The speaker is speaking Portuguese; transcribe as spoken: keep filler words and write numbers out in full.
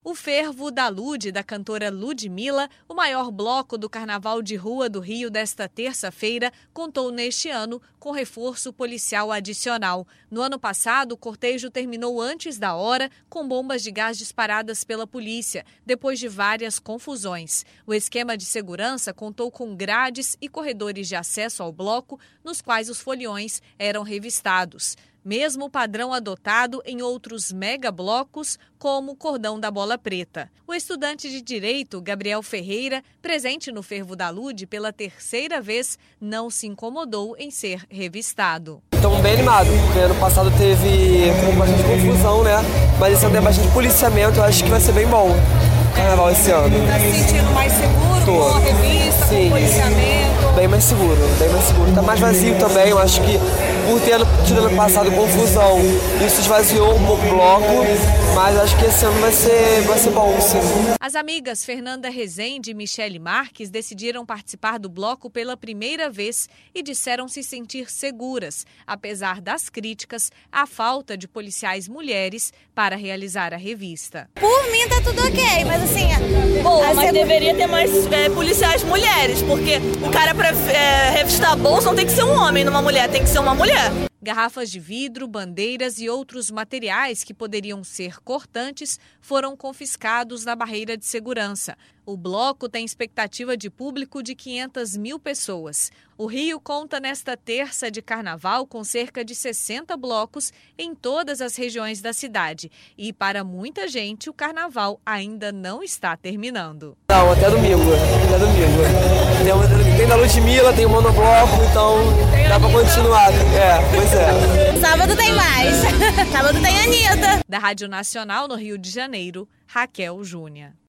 O fervo da Lude, da cantora Ludmilla, o maior bloco do Carnaval de Rua do Rio desta terça-feira, contou neste ano com reforço policial adicional. No ano passado, o cortejo terminou antes da hora, com bombas de gás disparadas pela polícia, depois de várias confusões. O esquema de segurança contou com grades e corredores de acesso ao bloco, nos quais os foliões eram revistados. Mesmo padrão adotado em outros megablocos, como o Cordão da Bola Preta. O estudante de Direito, Gabriel Ferreira, presente no fervo da Lude pela terceira vez, não se incomodou em ser revistado. Estamos bem animados, porque ano passado teve bastante confusão, né? Mas esse ano tem bastante policiamento, eu acho que vai ser bem bom o carnaval esse ano. Está se sentindo mais seguro Tô. com a revista, Sim. com o policiamento? Bem mais seguro, bem mais seguro. Tá mais vazio também, eu acho que por ter tido ano passado confusão, isso esvaziou um pouco o bloco, mas acho que esse ano vai ser, vai ser bom, sim. As amigas Fernanda Rezende e Michele Marques decidiram participar do bloco pela primeira vez e disseram se sentir seguras, apesar das críticas à falta de policiais mulheres para realizar a revista. Por mim tá tudo ok, mas assim... Bom, a mas segu... deveria ter mais é, policiais mulheres, porque o cara para é, revistar a bolsa não tem que ser um homem numa mulher, tem que ser uma mulher. Garrafas de vidro, bandeiras e outros materiais que poderiam ser cortantes foram confiscados na barreira de segurança. O bloco tem expectativa de público de quinhentas mil pessoas. O Rio conta nesta terça de carnaval com cerca de sessenta blocos em todas as regiões da cidade. E para muita gente, o carnaval ainda não está terminando. Não, até domingo. Até domingo. Tem, tem da Ludmilla, tem o monobloco, então dá pra continuar. É, pois é. Sábado tem mais. Sábado tem a Anitta. Da Rádio Nacional no Rio de Janeiro, Raquel Júnior.